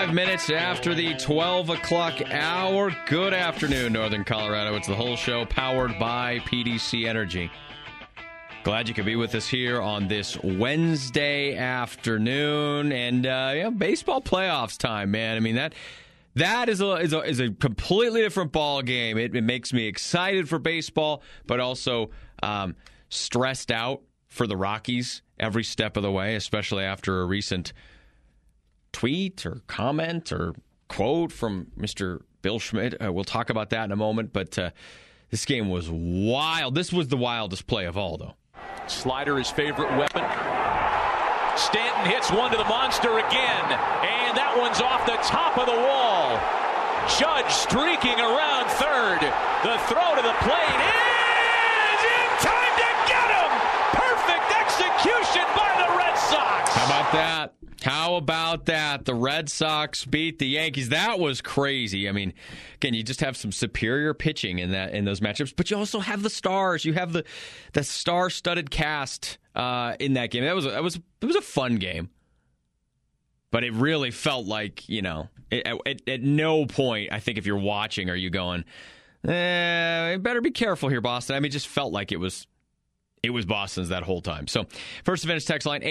5 minutes after the 12 o'clock hour. Good afternoon, Northern Colorado. It's the whole show powered by PDC Energy. Glad you could be with us here on this Wednesday afternoon. And, baseball playoffs time, man. I mean, that is a completely different ball game. It makes me excited for baseball, but also stressed out for the Rockies every step of the way, especially after a recent tweet or comment or quote from Mr. Bill Schmidt. We'll talk about that in a moment, but this game was wild. This was the wildest play of all, though. Slider, his favorite weapon. Stanton hits one to the monster again, and that one's off the top of the wall. Judge streaking around third. The throw to the plate is in time to get him! Perfect execution by the Red Sox! How about that? The Red Sox beat the Yankees. That was crazy. I mean, again, you just have some superior pitching in those matchups, but you also have the stars. You have the star-studded cast in that game. It was a fun game, but it really felt like, at no point, I think if you're watching, are you going, better be careful here, Boston. I mean, it just felt like it was Boston's that whole time. So, First Advantage text line,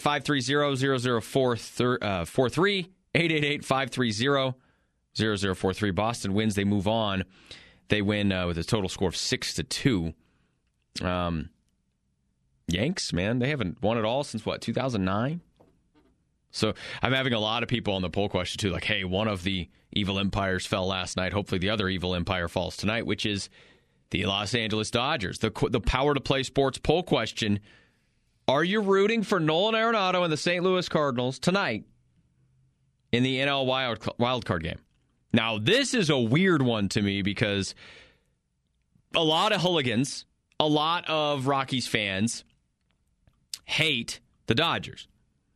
888-530-0043, 888-530-0043. Boston wins. They move on. They win with a total score of 6-2. Yanks, man, they haven't won it all since, 2009? So, I'm having a lot of people on the poll question, too, like, hey, one of the evil empires fell last night. Hopefully the other evil empire falls tonight, which is the Los Angeles Dodgers. The Power to Play Sports poll question, are you rooting for Nolan Arenado and the St. Louis Cardinals tonight in the NL wildcard game? Now, this is a weird one to me because a lot of hooligans, a lot of Rockies fans hate the Dodgers.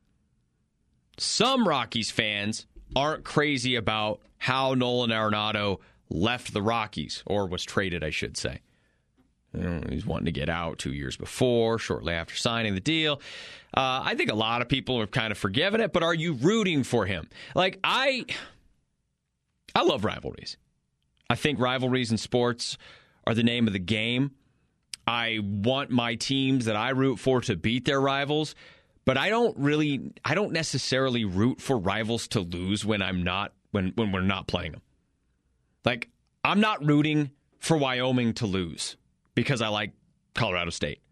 Some Rockies fans aren't crazy about how Nolan Arenado left the Rockies, or was traded, I should say. He's wanting to get out 2 years before, shortly after signing the deal. I think a lot of people have kind of forgiven it, but are you rooting for him? Like, I love rivalries. I think rivalries in sports are the name of the game. I want my teams that I root for to beat their rivals, but I don't necessarily root for rivals to lose when we're not playing them. Like, I'm not rooting for Wyoming to lose because I like Colorado State.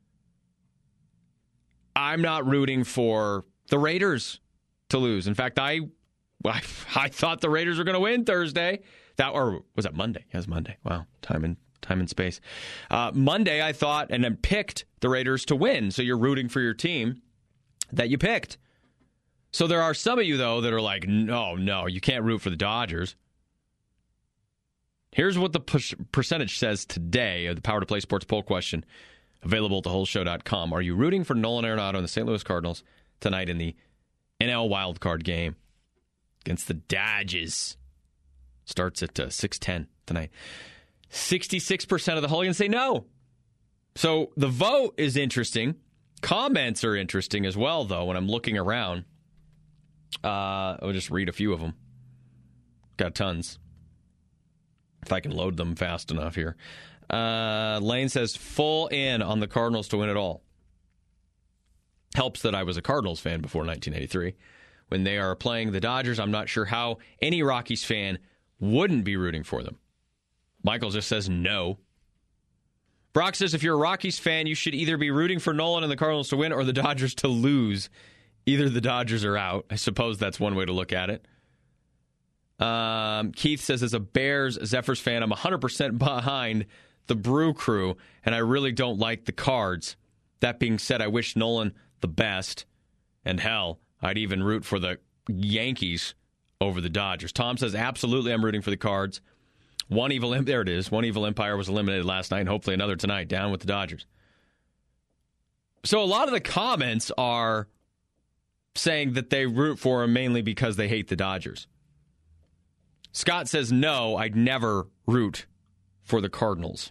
I'm not rooting for the Raiders to lose. In fact, I thought the Raiders were going to win Thursday. Or was that Monday? Yeah, it was Monday. Wow, time and space. Monday, I thought, and then picked the Raiders to win. So you're rooting for your team that you picked. So there are some of you, though, that are like, no, you can't root for the Dodgers. Here's what the percentage says today of the Power to Play Sports poll question, available at thewholeshow.com. Are you rooting for Nolan Arenado and the St. Louis Cardinals tonight in the NL wildcard game against the Dodgers? Starts at 6:10 tonight. 66% of the hooligans say no. So the vote is interesting. Comments are interesting as well, though, when I'm looking around. I'll just read a few of them. Got tons. If I can load them fast enough here. Lane says, full in on the Cardinals to win it all. Helps that I was a Cardinals fan before 1983. When they are playing the Dodgers, I'm not sure how any Rockies fan wouldn't be rooting for them. Michael just says no. Brock says, if you're a Rockies fan, you should either be rooting for Nolan and the Cardinals to win or the Dodgers to lose. Either the Dodgers are out. I suppose that's one way to look at it. Keith says, as a Bears Zephyrs fan, I'm 100% behind the Brew Crew, and I really don't like the Cards. That being said, I wish Nolan the best, and hell, I'd even root for the Yankees over the Dodgers. Tom says, absolutely, I'm rooting for the Cards. One evil empire was eliminated last night, and hopefully another tonight, down with the Dodgers. So a lot of the comments are saying that they root for him mainly because they hate the Dodgers. Scott says, no, I'd never root for the Cardinals.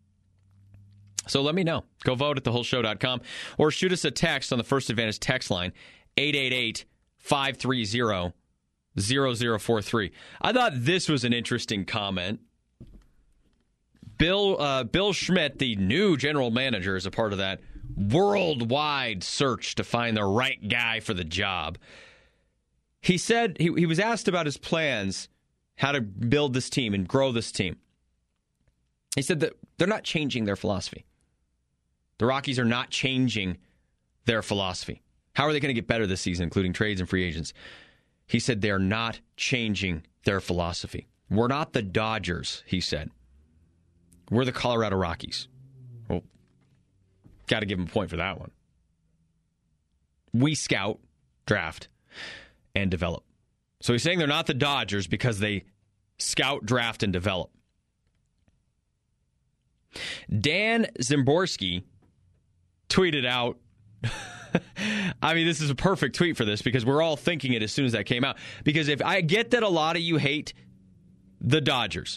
So let me know. Go vote at thewholeshow.com or shoot us a text on the First Advantage text line, 888-530-0043. 0043. I thought this was an interesting comment. Bill Schmidt, the new general manager, is a part of that worldwide search to find the right guy for the job. He said he was asked about his plans, how to build this team and grow this team. He said that they're not changing their philosophy. The Rockies are not changing their philosophy. How are they going to get better this season, including trades and free agents? He said they're not changing their philosophy. We're not the Dodgers, he said. We're the Colorado Rockies. Well, got to give him a point for that one. We scout, draft, and develop. So he's saying they're not the Dodgers because they scout, draft, and develop. Dan Szymborski tweeted out, I mean, this is a perfect tweet for this because we're all thinking it as soon as that came out. Because if I get that a lot of you hate the Dodgers,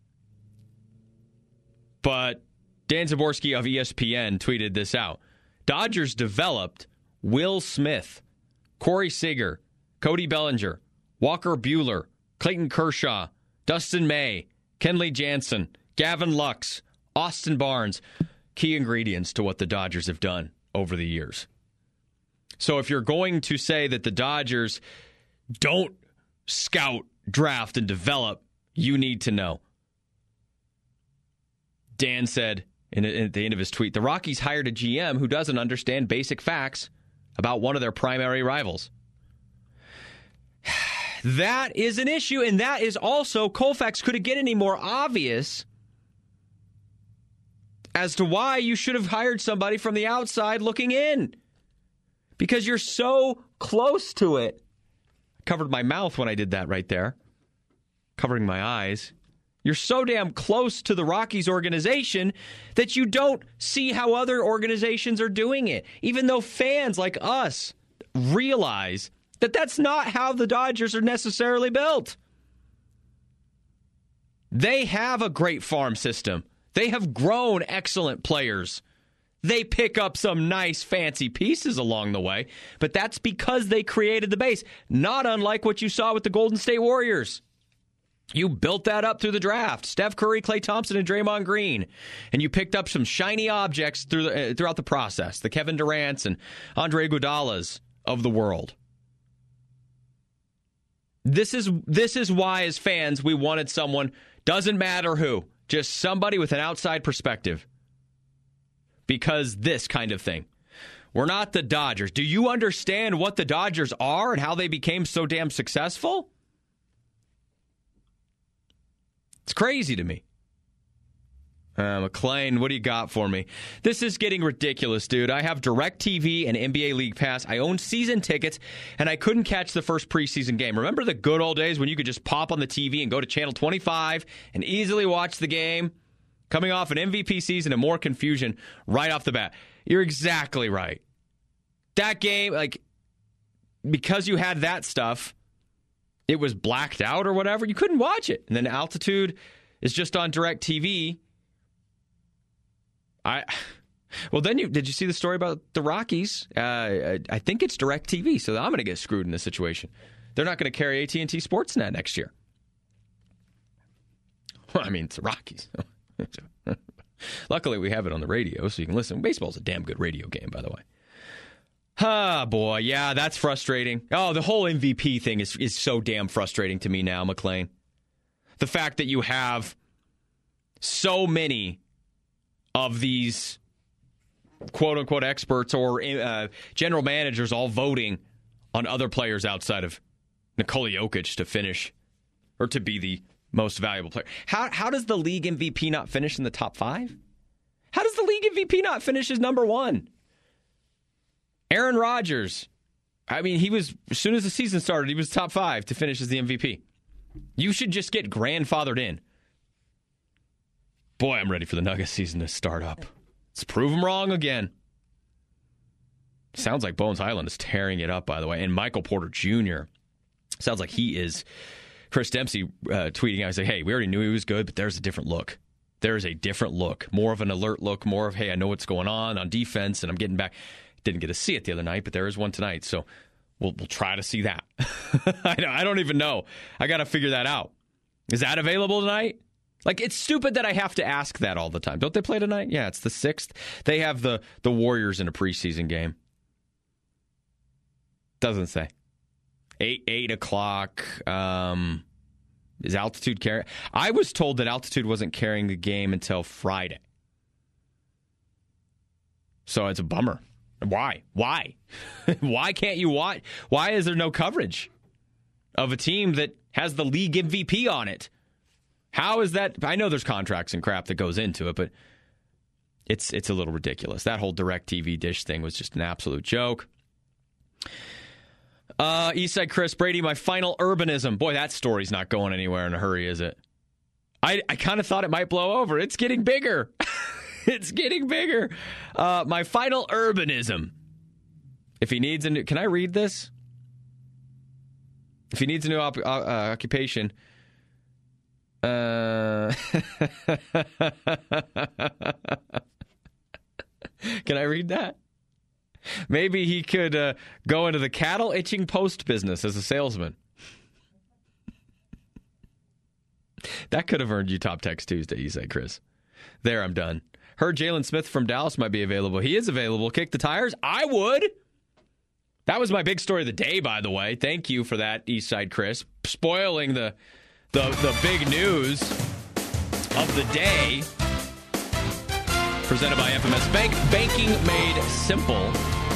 but Dan Szymborski of ESPN tweeted this out. Dodgers developed Will Smith, Corey Seager, Cody Bellinger, Walker Buehler, Clayton Kershaw, Dustin May, Kenley Jansen, Gavin Lux, Austin Barnes. Key ingredients to what the Dodgers have done over the years. So if you're going to say that the Dodgers don't scout, draft, and develop, you need to know. Dan said at the end of his tweet, the Rockies hired a GM who doesn't understand basic facts about one of their primary rivals. That is an issue, and that is also, Colfax, could it get any more obvious as to why you should have hired somebody from the outside looking in? Because you're so close to it. I covered my mouth when I did that right there. Covering my eyes. You're so damn close to the Rockies organization that you don't see how other organizations are doing it. Even though fans like us realize that that's not how the Dodgers are necessarily built. They have a great farm system. They have grown excellent players. They pick up some nice fancy pieces along the way, but that's because they created the base. Not unlike what you saw with the Golden State Warriors. You built that up through the draft. Steph Curry, Klay Thompson, and Draymond Green. And you picked up some shiny objects throughout the process. The Kevin Durant's and Andre Iguodala's of the world. This is why, as fans, we wanted someone, doesn't matter who, just somebody with an outside perspective. Because this kind of thing. We're not the Dodgers. Do you understand what the Dodgers are and how they became so damn successful? It's crazy to me. McLean, what do you got for me? This is getting ridiculous, dude. I have DirecTV and NBA League Pass. I own season tickets, and I couldn't catch the first preseason game. Remember the good old days when you could just pop on the TV and go to Channel 25 and easily watch the game? Coming off an MVP season and more confusion right off the bat. You're exactly right. That game, because you had that stuff, it was blacked out or whatever. You couldn't watch it. And then Altitude is just on DirecTV. Well, then did you see the story about the Rockies? I think it's DirecTV, so I'm going to get screwed in this situation. They're not going to carry AT&T Sportsnet next year. Well, I mean, it's the Rockies. Luckily, we have it on the radio, so you can listen. Baseball's a damn good radio game, by the way. Boy, yeah, that's frustrating. Oh, the whole MVP thing is so damn frustrating to me now, McLean. The fact that you have so many of these quote-unquote experts or general managers all voting on other players outside of Nikola Jokic to finish or to be the most valuable player. How does the league MVP not finish in the top 5? How does the league MVP not finish as number 1? Aaron Rodgers, I mean, he was, as soon as the season started, he was top 5 to finish as the MVP. You should just get grandfathered in. Boy, I'm ready for the Nuggets season to start up. Let's prove them wrong again. Sounds like Bones Highland is tearing it up, by the way. And Michael Porter Jr. sounds like he is. Chris Dempsey tweeting out, he's like, hey, we already knew he was good, but there's a different look. There's a different look. More of an alert look. More of, hey, I know what's going on defense, and I'm getting back. Didn't get to see it the other night, but there is one tonight. So We'll try to see that. I don't even know. I got to figure that out. Is that available tonight? Like, it's stupid that I have to ask that all the time. Don't they play tonight? Yeah, it's the 6th. They have the Warriors in a preseason game. Doesn't say. 8 o'clock. Is Altitude carrying? I was told that Altitude wasn't carrying the game until Friday. So it's a bummer. Why? Why can't you watch? Why is there no coverage of a team that has the league MVP on it? How is that? I know there's contracts and crap that goes into it, but it's a little ridiculous. That whole DirecTV Dish thing was just an absolute joke. Eastside Chris Brady, my final urbanism. Boy, that story's not going anywhere in a hurry, is it? I kind of thought it might blow over. It's getting bigger. It's getting bigger. My final urbanism. If he needs a new... Can I read this? If he needs a new occupation... Can I read that? Maybe he could go into the cattle itching post business as a salesman. That could have earned you Top Text Tuesday, you say, Chris. There, I'm done. Heard Jalen Smith from Dallas might be available. He is available. Kick the tires? I would. That was my big story of the day, by the way. Thank you for that, Eastside Chris. Spoiling the big news of the day. Presented by FMS Bank. Banking made simple.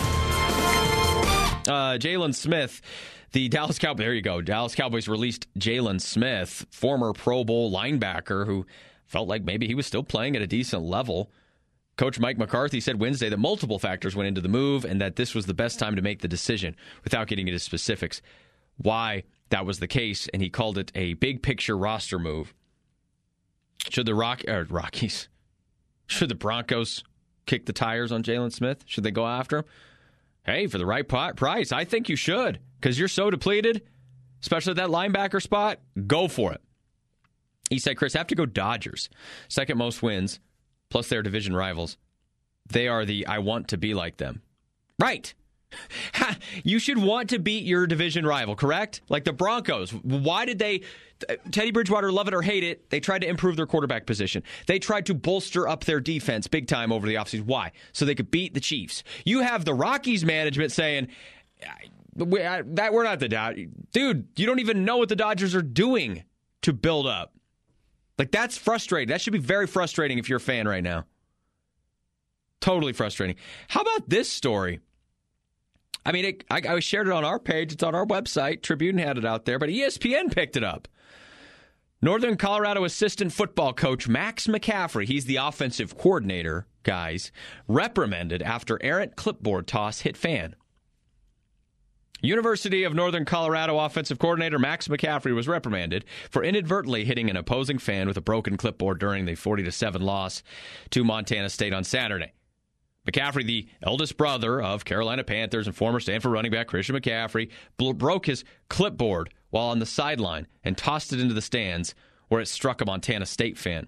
Jalen Smith, the Dallas Cowboys. There you go. Dallas Cowboys released Jalen Smith, former Pro Bowl linebacker who felt like maybe he was still playing at a decent level. Coach Mike McCarthy said Wednesday that multiple factors went into the move and that this was the best time to make the decision without getting into specifics why that was the case, and he called it a big picture roster move. Should the Rockies, should the Broncos kick the tires on Jalen Smith? Should they go after him? Hey, for the right price, I think you should, because you're so depleted, especially at that linebacker spot. Go for it. He said, Chris, have to go Dodgers. Second most wins, plus their division rivals. They are the I want to be like them. Right. You should want to beat your division rival, correct? Like the Broncos. Why did they... Teddy Bridgewater, love it or hate it, they tried to improve their quarterback position. They tried to bolster up their defense big time over the offseason. Why? So they could beat the Chiefs. You have the Rockies management saying, we're not the Dodgers. Dude, you don't even know what the Dodgers are doing to build up. Like, that's frustrating. That should be very frustrating if you're a fan right now. Totally frustrating. How about this story? I mean, I shared it on our page. It's on our website. Tribune had it out there, but ESPN picked it up. Northern Colorado assistant football coach Max McCaffrey, he's the offensive coordinator, guys, reprimanded after errant clipboard toss hit fan. University of Northern Colorado offensive coordinator Max McCaffrey was reprimanded for inadvertently hitting an opposing fan with a broken clipboard during the 40-7 loss to Montana State on Saturday. McCaffrey, the eldest brother of Carolina Panthers and former Stanford running back Christian McCaffrey, broke his clipboard while on the sideline and tossed it into the stands where it struck a Montana State fan.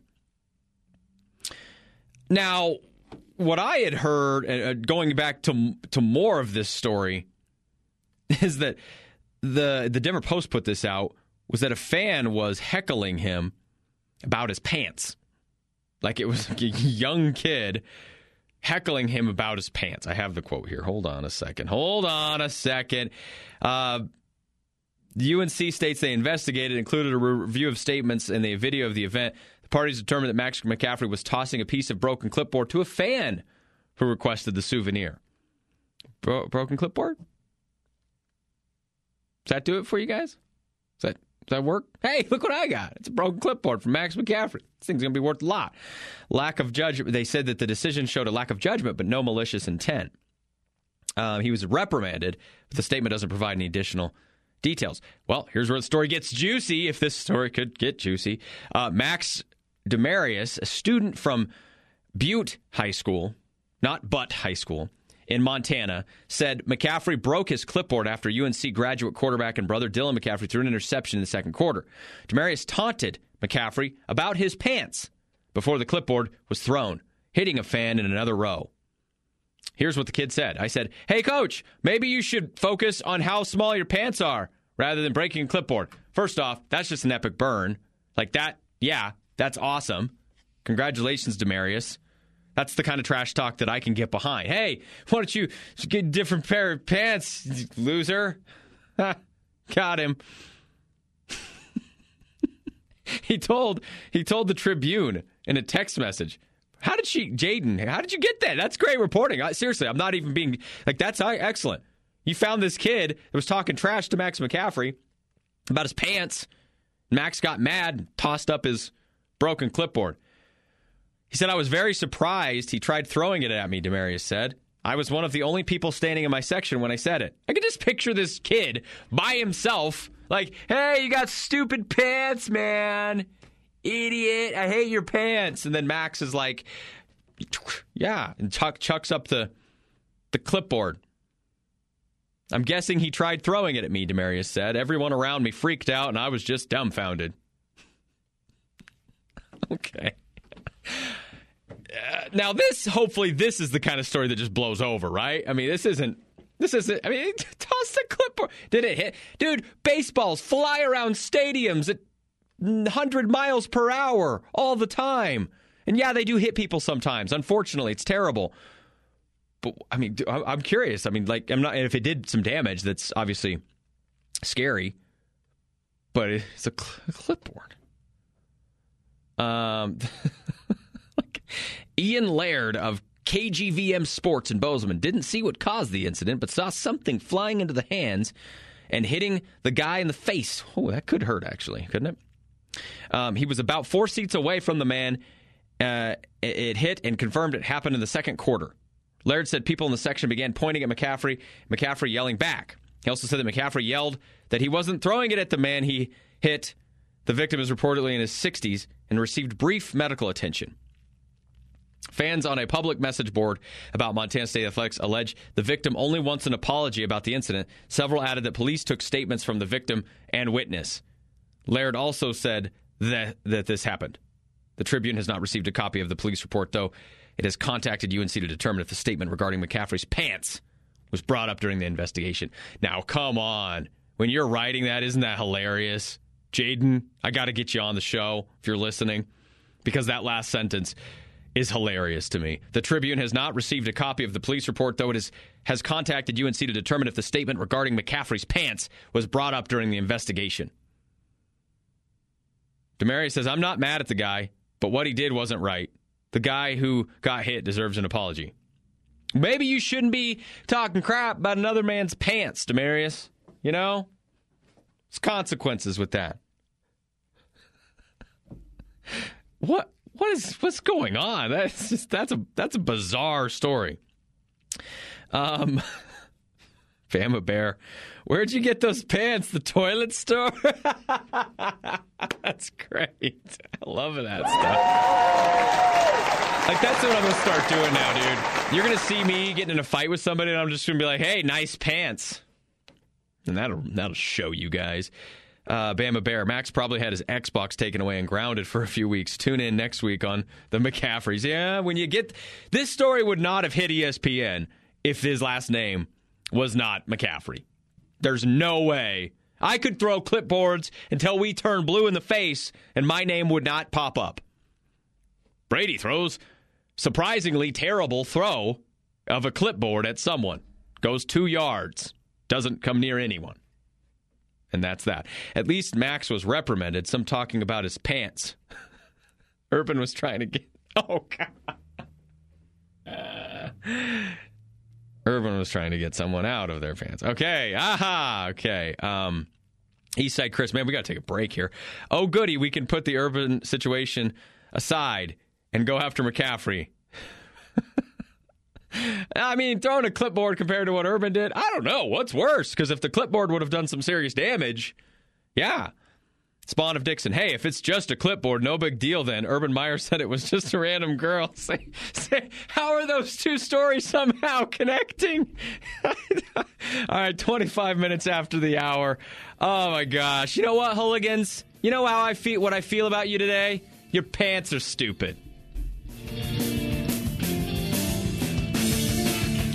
Now, what I had heard, going back to more of this story, is that the Denver Post put this out, was that a fan was heckling him about his pants. Like it was a young kid heckling him about his pants. I have the quote here. Hold on a second. UNC states they investigated, included a review of statements and the video of the event. The parties determined that Max McCaffrey was tossing a piece of broken clipboard to a fan who requested the souvenir. Broken clipboard? Does that do it for you guys? Does that work? Hey, look what I got. It's a broken clipboard from Max McCaffrey. This thing's going to be worth a lot. Lack of judgment. They said that the decision showed a lack of judgment, but no malicious intent. He was reprimanded, but the statement doesn't provide any additional details. Well, here's where the story gets juicy, if this story could get juicy. Max Demarius, a student from Butte High School, not Butt High School, in Montana, said McCaffrey broke his clipboard after UNC graduate quarterback and brother Dylan McCaffrey threw an interception in the second quarter. Demarius taunted McCaffrey about his pants before the clipboard was thrown, hitting a fan in another row. Here's what the kid said. I said, "Hey, coach, maybe you should focus on how small your pants are rather than breaking a clipboard." First off, that's just an epic burn. Like that, yeah, that's awesome. Congratulations, Demarius. That's the kind of trash talk that I can get behind. Hey, why don't you get a different pair of pants, loser? Got him. He told the Tribune in a text message, Jaden, how did you get that? That's great reporting. Seriously, I'm not even being, like, that's excellent. You found this kid that was talking trash to Max McCaffrey about his pants. Max got mad and tossed up his broken clipboard. He said, "I was very surprised he tried throwing it at me," Demarius said. "I was one of the only people standing in my section when I said it." I could just picture this kid by himself, like, "Hey, you got stupid pants, man. Idiot, I hate your pants." And then Max is like, yeah, and chucks up the clipboard. "I'm guessing he tried throwing it at me," Demarius said. "Everyone around me freaked out, and I was just dumbfounded." Okay. Now, hopefully this is the kind of story that just blows over, right? I mean, this isn't, I mean, toss the clipboard. Did it hit? Dude, baseballs fly around stadiums at 100 miles per hour all the time. And yeah, they do hit people sometimes. Unfortunately, it's terrible. But, I mean, I'm curious. I mean, like, if it did some damage, that's obviously scary. But it's a clipboard. Ian Laird of KGVM Sports in Bozeman didn't see what caused the incident, but saw something flying into the hands and hitting the guy in the face. Oh, that could hurt, actually, couldn't it? He was about 4 seats away from the man. It hit and confirmed it happened in the second quarter. Laird said people in the section began pointing at McCaffrey yelling back. He also said that McCaffrey yelled that he wasn't throwing it at the man he hit. The victim is reportedly in his 60s and received brief medical attention. Fans on a public message board about Montana State Athletics allege the victim only wants an apology about the incident. Several added that police took statements from the victim and witness. Laird also said that this happened. The Tribune has not received a copy of the police report, though it has contacted UNC to determine if the statement regarding McCaffrey's pants was brought up during the investigation. Now, come on. When you're writing that, isn't that hilarious? Jaden, I got to get you on the show if you're listening, because that last sentence is hilarious to me. The Tribune has not received a copy of the police report, though it has contacted UNC to determine if the statement regarding McCaffrey's pants was brought up during the investigation. Demarius says, "I'm not mad at the guy, but what he did wasn't right. The guy who got hit deserves an apology." Maybe you shouldn't be talking crap about another man's pants, Demarius. You know? There's consequences with that. What's going on? That's a bizarre story. Bama Bear, where'd you get those pants? The toilet store? That's great. I love that stuff. Like, that's what I'm going to start doing now, dude. You're going to see me getting in a fight with somebody, and I'm just going to be like, "Hey, nice pants." And that'll show you guys. Bama Bear, Max probably had his Xbox taken away and grounded for a few weeks. Tune in next week on the McCaffreys. Yeah, when you get... This story would not have hit ESPN if his last name was not McCaffrey. There's no way. I could throw clipboards until we turn blue in the face, and my name would not pop up. Brady throws surprisingly terrible throw of a clipboard at someone. Goes 2 yards. Doesn't come near anyone. And that's that. At least Max was reprimanded. Some talking about his pants. Urban was trying to get... Oh, God. Urban was trying to get someone out of their pants. Okay. Aha. Okay. Eastside Chris, man, we got to take a break here. Oh, goody. We can put the Urban situation aside and go after McCaffrey. I mean, throwing a clipboard compared to what Urban did, I don't know. What's worse? Because if the clipboard would have done some serious damage, yeah. Spawn of Dixon, hey, if it's just a clipboard, no big deal then. Urban Meyer said it was just a random girl. How are those two stories somehow connecting? All right, 25 minutes after the hour. Oh, my gosh. You know what, hooligans? You know how I feel? What I feel about you today? Your pants are stupid.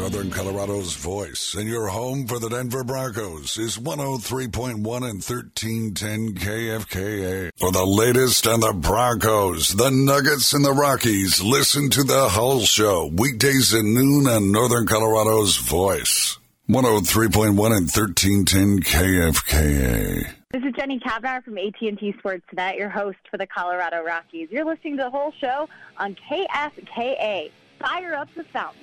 Northern Colorado's voice, and your home for the Denver Broncos is 103.1 and 1310 KFKA. For the latest on the Broncos, the Nuggets, and the Rockies, listen to The Hull Show, weekdays at noon on Northern Colorado's voice. 103.1 and 1310 KFKA. This is Jenny Kavnar from AT&T Sportsnet, your host for the Colorado Rockies. You're listening to The Whole Show on KFKA. Fire up the fountain.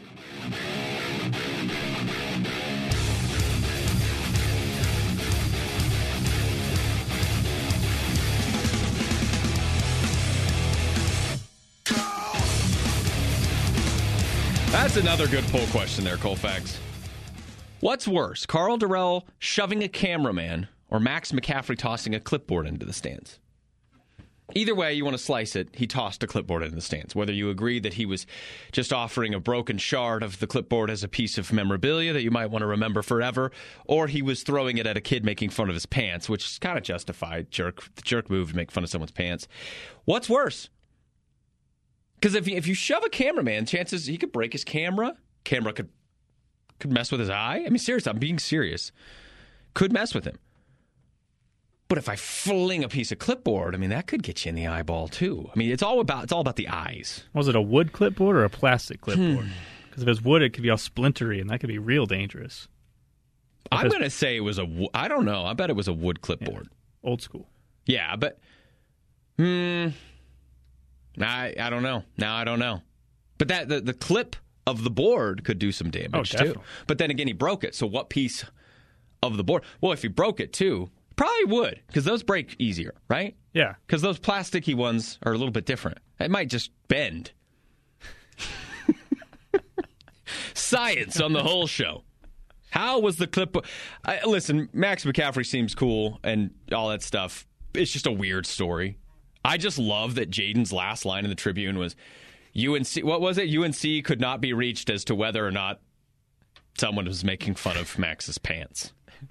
That's another good poll question there, Colfax. What's worse, Carl Durrell shoving a cameraman or Max McCaffrey tossing a clipboard into the stands? Either way you want to slice it, he tossed a clipboard into the stands. Whether you agree that he was just offering a broken shard of the clipboard as a piece of memorabilia that you might want to remember forever, or he was throwing it at a kid making fun of his pants, which is kind of justified. The jerk move to make fun of someone's pants. What's worse? Because if you shove a cameraman, chances he could break his camera. Camera could mess with his eye. I mean, seriously, I'm being serious. Could mess with him. But if I fling a piece of clipboard, I mean, that could get you in the eyeball too. I mean, it's all about the eyes. Was it a wood clipboard or a plastic clipboard? Because if it's wood, it could be all splintery, and that could be real dangerous. I'm going to say it was I don't know. I bet it was a wood clipboard. Yeah, old school. Yeah, but I don't know. Now I don't know. But that the clip of the board could do some damage too. But then again, he broke it. So what piece of the board? Well, if he broke it too, probably would, because those break easier, right? Yeah. Because those plasticky ones are a little bit different. It might just bend. Science on The Whole Show. How was the clip? Listen, Max McCaffrey seems cool and all that stuff. It's just a weird story. I just love that Jaden's last line in the Tribune was, UNC, what was it? UNC could not be reached as to whether or not someone was making fun of Max's pants.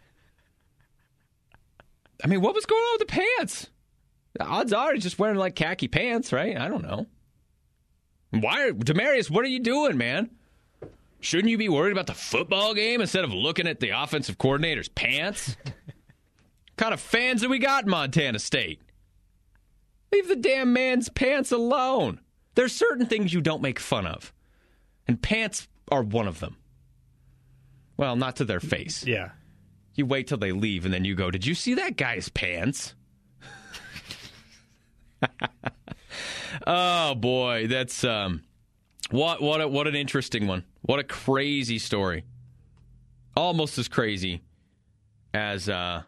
I mean, what was going on with the pants? The odds are he's just wearing like khaki pants, right? I don't know. Demarius, what are you doing, man? Shouldn't you be worried about the football game instead of looking at the offensive coordinator's pants? What kind of fans have we got in Montana State? Leave the damn man's pants alone. There's certain things you don't make fun of, and pants are one of them. Well, not to their face. Yeah. You wait till they leave, and then you go, did you see that guy's pants? Oh, boy. That's what an interesting one. What a crazy story. Almost as crazy as the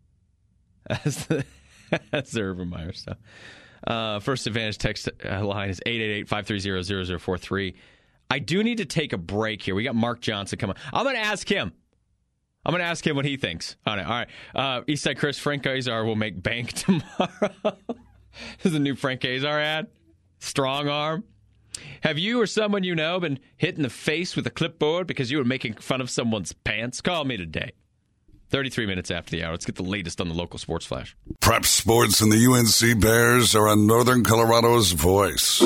Urban Meyer stuff. First Advantage text line is 888-530-0043. I do need to take a break here. We got Mark Johnson coming. I'm going to ask him what he thinks on it. All right. Eastside Chris, Frank Azar will make bank tomorrow. This is a new Frank Azar ad. Strong arm. Have you or someone you know been hit in the face with a clipboard because you were making fun of someone's pants? Call me today. 33 minutes after the hour. Let's get the latest on the local sports flash. Prep Sports and the UNC Bears are on Northern Colorado's voice.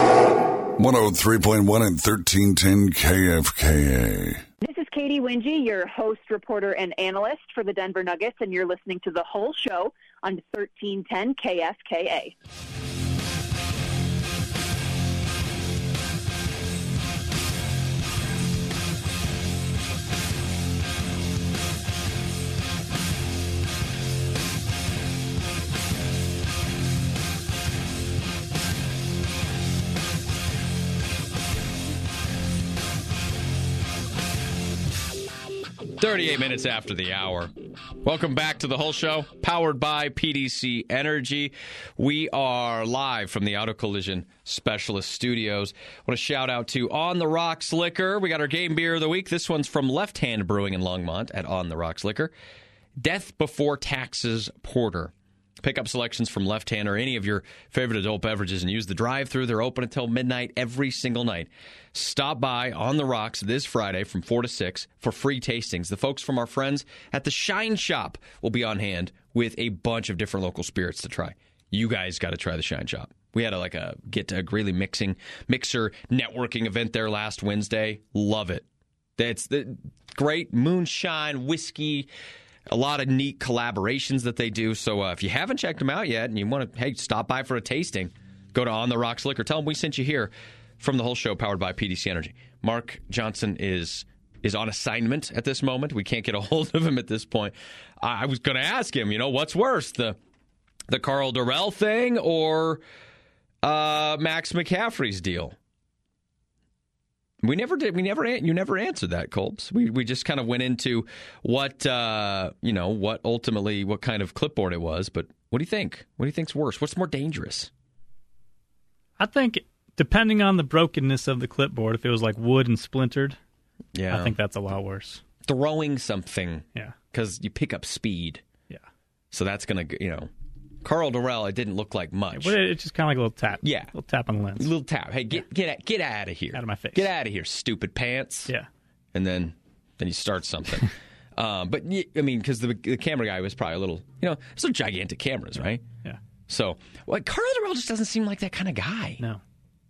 103.1 and 1310 KFKA. This is Katie Wingy, your host, reporter, and analyst for the Denver Nuggets, and you're listening to The Whole Show on 1310 KFKA. .38 minutes after the hour. Welcome back to The Whole Show, powered by PDC Energy. We are live from the Auto Collision Specialist Studios. I want to shout out to On the Rocks Liquor. We got our game beer of the week. This one's from Left Hand Brewing in Longmont at On the Rocks Liquor. Death Before Taxes Porter. Pick up selections from Left Hand or any of your favorite adult beverages and use the drive-thru. They're open until midnight every single night. Stop by On the Rocks this Friday from 4 to 6 for free tastings. The folks from our friends at the Shine Shop will be on hand with a bunch of different local spirits to try. You guys got to try the Shine Shop. We had a Greeley mixer networking event there last Wednesday. Love it. It's the great moonshine, whiskey, a lot of neat collaborations that they do. So if you haven't checked them out yet and you want to, stop by for a tasting, go to On the Rocks Liquor. Tell them we sent you here from the whole show powered by PDC Energy. Mark Johnson is on assignment at this moment. We can't get a hold of him at this point. I was going to ask him, what's worse, the Carl Durrell thing or Max McCaffrey's deal? We never did. You never answered that, Colbs. We just kind of went into what what kind of clipboard it was. But what do you think? What do you think's worse? What's more dangerous? I think depending on the brokenness of the clipboard, if it was like wood and splintered, I think that's a lot worse. Throwing something, yeah, because you pick up speed, yeah. So that's gonna, Carl Durrell, it didn't look like much. Yeah, it's just kind of like a little tap. Yeah. A little tap on the lens. A little tap. Hey, get out of here. Out of my face. Get out of here, stupid pants. Yeah. And then you start something. But, because the camera guy was probably a little, those are gigantic cameras, right? Yeah. So, Carl Durrell just doesn't seem like that kind of guy. No.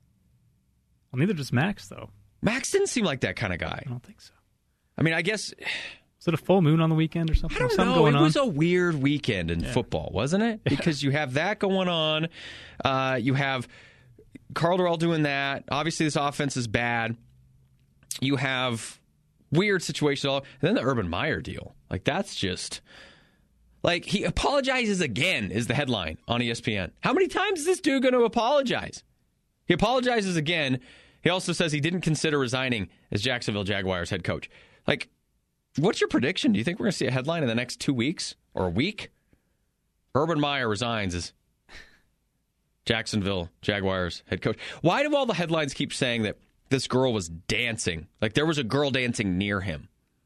Well, neither does Max, though. Max didn't seem like that kind of guy. I don't think so. I guess... Was it a full moon on the weekend or something? I don't know. It was a weird weekend in football, wasn't it? Because you have that going on. You have Carl Durrell doing that. Obviously, this offense is bad. You have weird situations. And then the Urban Meyer deal. That's just... he apologizes again is the headline on ESPN. How many times is this dude going to apologize? He apologizes again. He also says he didn't consider resigning as Jacksonville Jaguars head coach. What's your prediction? Do you think we're going to see a headline in the next 2 weeks or a week? Urban Meyer resigns as Jacksonville Jaguars head coach. Why do all the headlines keep saying that this girl was dancing? There was a girl dancing near him.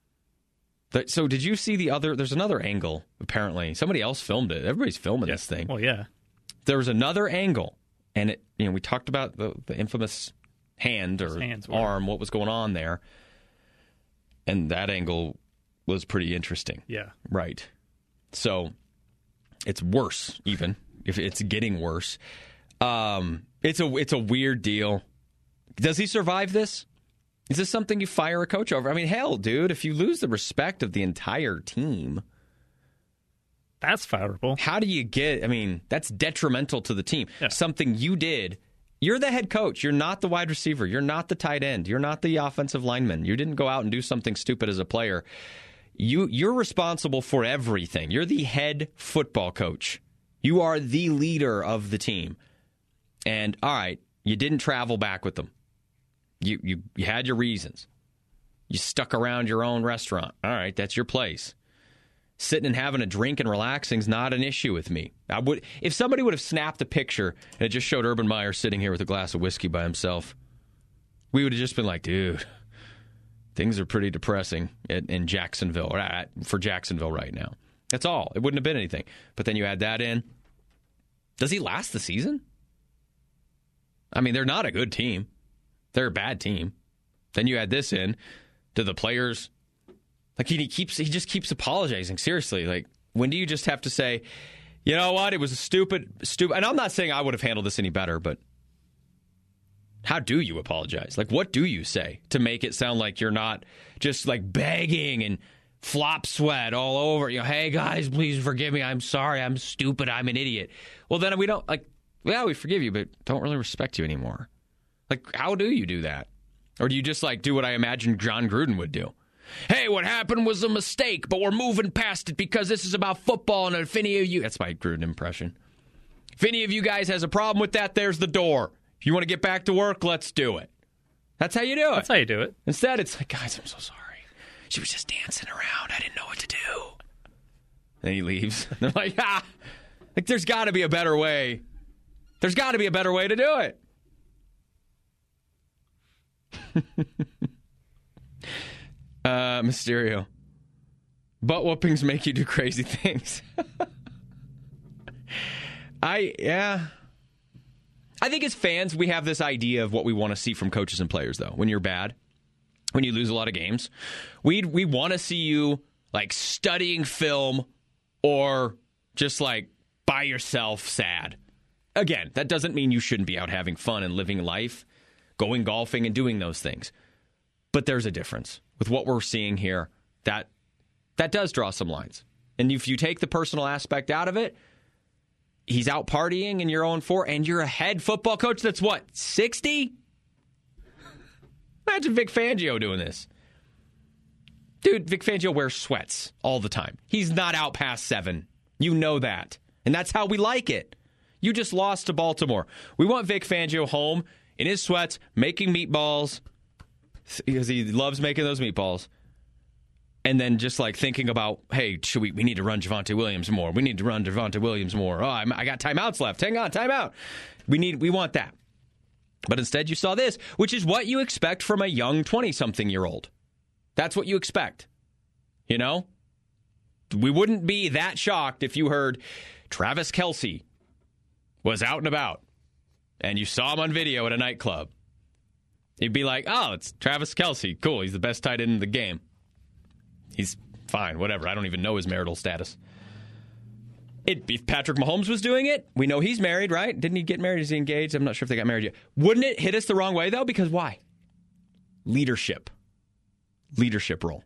So did you see there's another angle, apparently. Somebody else filmed it. Everybody's filming this thing. Well, yeah. There was another angle, and we talked about the infamous hand or arm, what was going on there. And that angle was pretty interesting. Yeah. Right. So it's worse, even if it's getting worse. It's a weird deal. Does he survive this? Is this something you fire a coach over? Hell, dude, if you lose the respect of the entire team, that's fireable. How do you get? That's detrimental to the team. Yeah. Something you did. You're the head coach. You're not the wide receiver. You're not the tight end. You're not the offensive lineman. You didn't go out and do something stupid as a player. You're responsible for everything. You're the head football coach. You are the leader of the team. And, all right, you didn't travel back with them. You had your reasons. You stuck around your own restaurant. All right, that's your place. Sitting and having a drink and relaxing is not an issue with me. If somebody would have snapped a picture and it just showed Urban Meyer sitting here with a glass of whiskey by himself, we would have just been like, dude, things are pretty depressing in Jacksonville, or for Jacksonville right now. That's all. It wouldn't have been anything. But then you add that in. Does he last the season? They're not a good team. They're a bad team. Then you add this in. Do the players... he just keeps apologizing. Seriously, when do you just have to say, you know what, it was a stupid, and I'm not saying I would have handled this any better, but how do you apologize? What do you say to make it sound like you're not just begging and flop sweat all over? Hey guys, please forgive me. I'm sorry. I'm stupid. I'm an idiot. Well, then we don't we forgive you, but don't really respect you anymore. How do you do that? Or do you just do what I imagine John Gruden would do? Hey, what happened was a mistake, but we're moving past it because this is about football, and if any of you... That's my Gruden impression. If any of you guys has a problem with that, there's the door. If you want to get back to work, let's do it. That's how you do it. That's how you do it. Instead, it's guys, I'm so sorry. She was just dancing around. I didn't know what to do. And he leaves. And they're like, there's got to be a better way. There's got to be a better way to do it. Mysterio. Butt whoopings make you do crazy things. I think as fans, we have this idea of what we want to see from coaches and players, though. When you're bad, when you lose a lot of games, we want to see you studying film or just by yourself sad. Again, that doesn't mean you shouldn't be out having fun and living life, going golfing and doing those things. But there's a difference with what we're seeing here. That does draw some lines. And if you take the personal aspect out of it, he's out partying and you're 0-4, and you're a head football coach that's what, 60? Imagine Vic Fangio doing this. Dude, Vic Fangio wears sweats all the time. He's not out past 7. You know that. And that's how we like it. You just lost to Baltimore. We want Vic Fangio home in his sweats, making meatballs, because he loves making those meatballs. And then just like thinking about, hey, we need to run Javonte Williams more. We need to run Javonte Williams more. Oh, I got timeouts left. Hang on, timeout. We want that. But instead you saw this, which is what you expect from a young 20-something-year-old. That's what you expect. You know? We wouldn't be that shocked if you heard Travis Kelce was out and about and you saw him on video at a nightclub. You'd be like, oh, it's Travis Kelce. Cool, he's the best tight end in the game. He's fine, whatever. I don't even know his marital status. If Patrick Mahomes was doing it, we know he's married, right? Didn't he get married? Is he engaged? I'm not sure if they got married yet. Wouldn't it hit us the wrong way, though? Because why? Leadership role.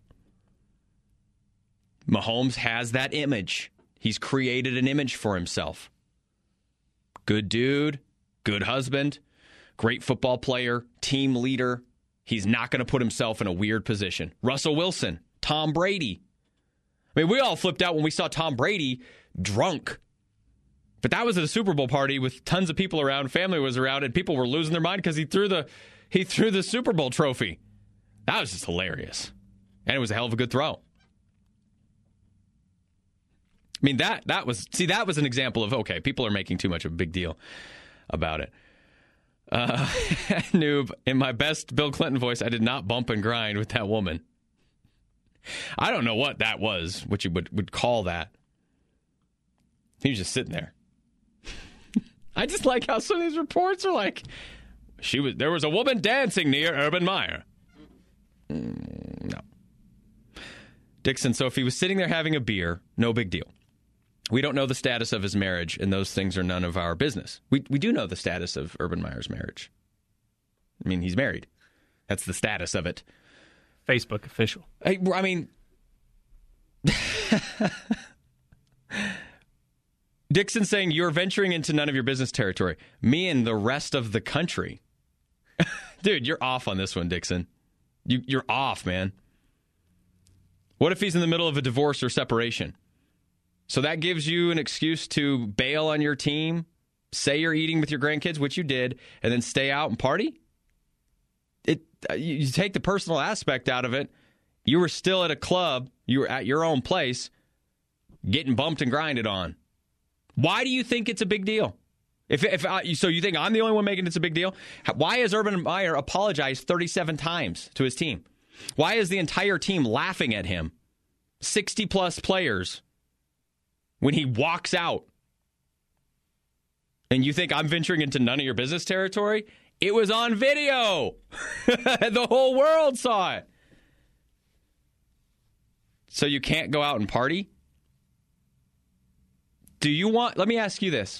Mahomes has that image. He's created an image for himself. Good dude, good husband, great football player, team leader. He's not going to put himself in a weird position. Russell Wilson, Tom Brady. I mean, we all flipped out when we saw Tom Brady drunk. But that was at a Super Bowl party with tons of people around, family was around, and people were losing their mind because he threw the Super Bowl trophy. That was just hilarious. And it was a hell of a good throw. I mean, that was an example of, okay, people are making too much of a big deal about it. Noob, in my best Bill Clinton voice, I did not bump and grind with that woman. I don't know what that was, what you would call that. He was just sitting there. I just like how some of these reports are like, there was a woman dancing near Urban Meyer. No. Dixon, so if he was sitting there having a beer, no big deal. We don't know the status of his marriage, and those things are none of our business. We do know the status of Urban Meyer's marriage. I mean, he's married. That's the status of it. Facebook official. I mean, Dixon saying you're venturing into none of your business territory. Me and the rest of the country. Dude, you're off on this one, Dixon. You're off, man. What if he's in the middle of a divorce or separation? So that gives you an excuse to bail on your team, say you're eating with your grandkids, which you did, and then stay out and party? You take the personal aspect out of it. You were still at a club. You were at your own place getting bumped and grinded on. Why do you think it's a big deal? So you think I'm the only one making this a big deal? Why has Urban Meyer apologized 37 times to his team? Why is the entire team laughing at him? 60-plus players when he walks out. And you think I'm venturing into none of your business territory? It was on video. The whole world saw it. So you can't go out and party? Let me ask you this.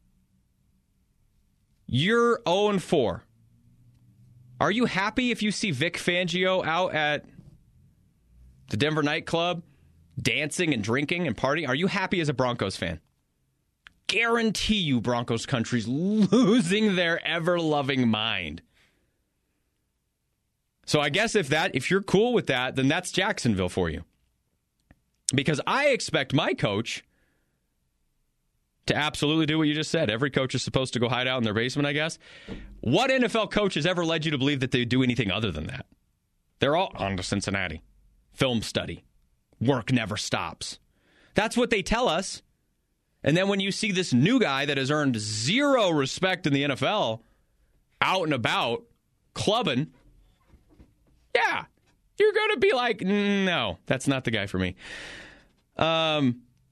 You're 0-4. Are you happy if you see Vic Fangio out at the Denver nightclub dancing and drinking and partying? Are you happy as a Broncos fan? Guarantee you Broncos country's losing their ever-loving mind. So I guess if you're cool with that, then that's Jacksonville for you. Because I expect my coach to absolutely do what you just said. Every coach is supposed to go hide out in their basement, I guess. What NFL coach has ever led you to believe that they do anything other than that? They're all on to Cincinnati. Film study. Work never stops. That's what they tell us. And then when you see this new guy that has earned zero respect in the NFL out and about, clubbing, yeah, you're going to be like, no, that's not the guy for me. I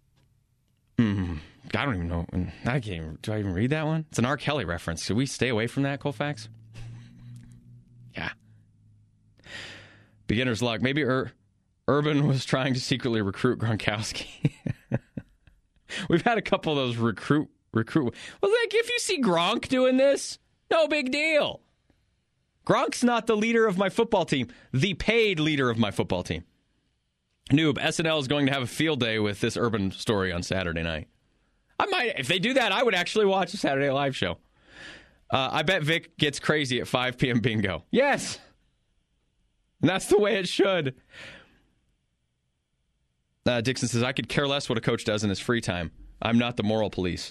don't even know. Do I even read that one? It's an R. Kelly reference. Should we stay away from that, Colfax? Yeah. Beginner's luck. Maybe Urban was trying to secretly recruit Gronkowski. We've had a couple of those recruit. Well, like, if you see Gronk doing this, no big deal. Gronk's not the leader of my football team, the paid leader of my football team. Noob, SNL is going to have a field day with this Urban story on Saturday night. I might, if they do that, I would actually watch a Saturday Night Live show. I bet Vic gets crazy at 5 p.m. bingo. Yes. And that's the way it should. Dixon says, I could care less what a coach does in his free time. I'm not the moral police.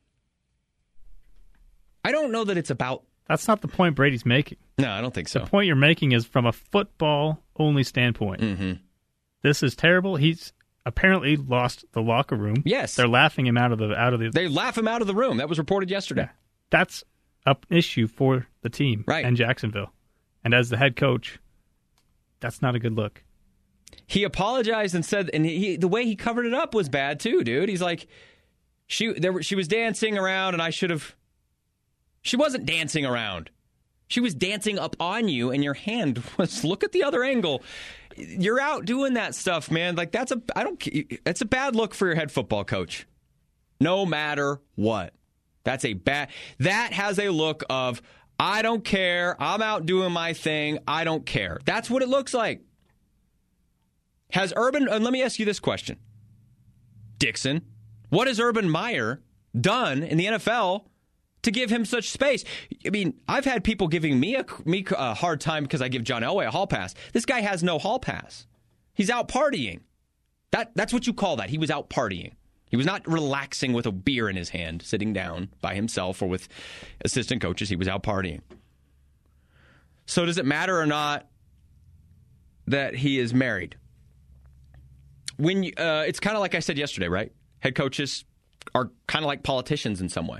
I don't know that it's about... That's not the point Brady's making. No, I don't think so. The point you're making is from a football-only standpoint. Mm-hmm. This is terrible. He's apparently lost the locker room. Yes. They're laughing him out of the... They laugh him out of the room. That was reported yesterday. Yeah. That's an issue for the team right. and Jacksonville. And as the head coach, that's not a good look. He apologized and said, and the way he covered it up was bad too, dude. He's like, she was dancing around, and I should have. She wasn't dancing around. She was dancing up on you, and your hand was. Look at the other angle. You're out doing that stuff, man. Like that's a bad look for your head football coach. No matter what, that has a look of I don't care. I'm out doing my thing. I don't care. That's what it looks like. Has Urban, and let me ask you this question, Dixon, what has Urban Meyer done in the NFL to give him such space? I mean, I've had people giving me a hard time because I give John Elway a hall pass. This guy has no hall pass. He's out partying. That's what you call that. He was out partying. He was not relaxing with a beer in his hand, sitting down by himself or with assistant coaches. He was out partying. So does it matter or not that he is married? When it's kind of like I said yesterday, right? Head coaches are kind of like politicians in some way.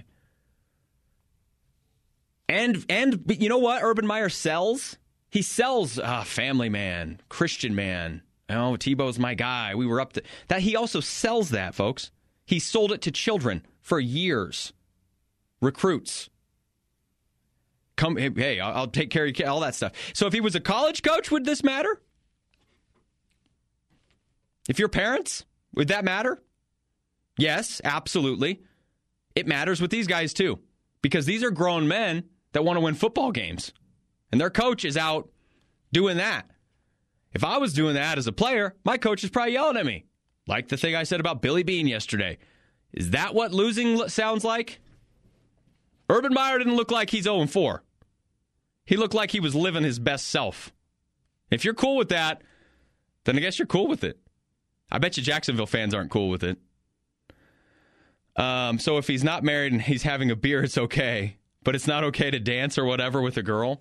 And you know what Urban Meyer sells? He sells family man, Christian man. Oh, Tebow's my guy. We were up to that. He also sells that, folks. He sold it to children for years. Recruits. Come, hey, I'll take care of you, all that stuff. So if he was a college coach, would this matter? If you're parents, would that matter? Yes, absolutely. It matters with these guys, too, because these are grown men that want to win football games, and their coach is out doing that. If I was doing that as a player, my coach is probably yelling at me, like the thing I said about Billy Beane yesterday. Is that what losing sounds like? Urban Meyer didn't look like he's 0-4. He looked like he was living his best self. If you're cool with that, then I guess you're cool with it. I bet you Jacksonville fans aren't cool with it. So if he's not married and he's having a beer, it's okay. But it's not okay to dance or whatever with a girl.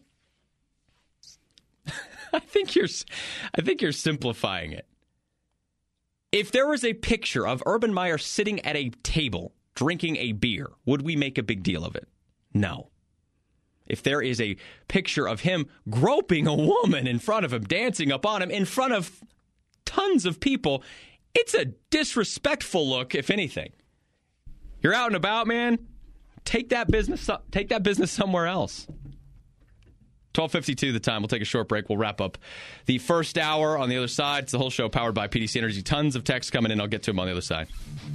I think you're simplifying it. If there was a picture of Urban Meyer sitting at a table drinking a beer, would we make a big deal of it? No. If there is a picture of him groping a woman in front of him, dancing up on him in front of tons of people, it's a disrespectful look, if anything. You're out and about, man. Take that business somewhere else. 12:52 the time. We'll take a short break. We'll wrap up the first hour on the other side. It's the whole show powered by PDC Energy. Tons of texts coming in. I'll get to them on the other side.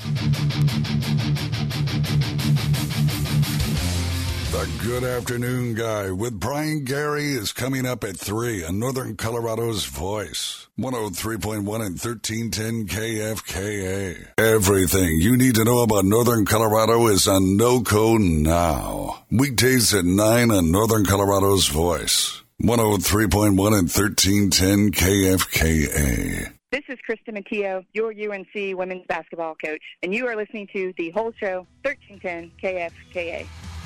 The Good Afternoon Guy with Brian Gary is coming up at 3 on Northern Colorado's Voice. 103.1 and 1310 KFKA. Everything you need to know about Northern Colorado is on NoCo now. Weekdays at 9 on Northern Colorado's Voice. 103.1 and 1310 KFKA. This is Krista Matteo, your UNC women's basketball coach, and you are listening to The Whole Show, 1310 KFKA.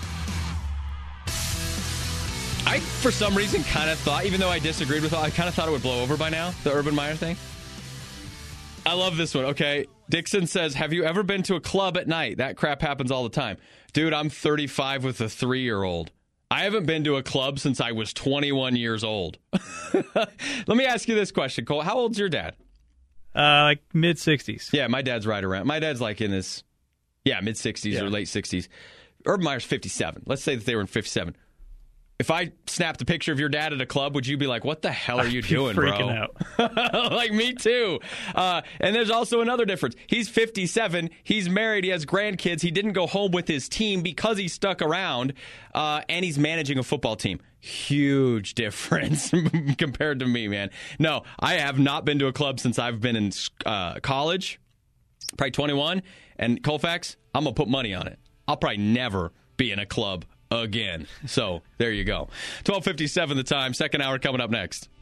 I, for some reason, kind of thought, even though I disagreed with it, I kind of thought it would blow over by now, the Urban Meyer thing. I love this one. Okay, Dixon says, have you ever been to a club at night? That crap happens all the time. Dude, I'm 35 with a 3-year-old. I haven't been to a club since I was 21 years old. Let me ask you this question, Cole. How old's your dad? Like mid-60s. Yeah, my dad's right around. My dad's like in his, mid-60s or late 60s. Urban Meyer's 57. Let's say that they were in 57. if I snapped a picture of your dad at a club, would you be like, what the hell are you doing, freaking bro? out. Like, me too. And there's also another difference. He's 57. He's married. He has grandkids. He didn't go home with his team because he stuck around, and he's managing a football team. Huge difference compared to me, man. No, I have not been to a club since I've been in college, probably 21. And Colfax, I'm going to put money on it. I'll probably never be in a club again. So there you go. 12:57 the time. Second hour coming up next.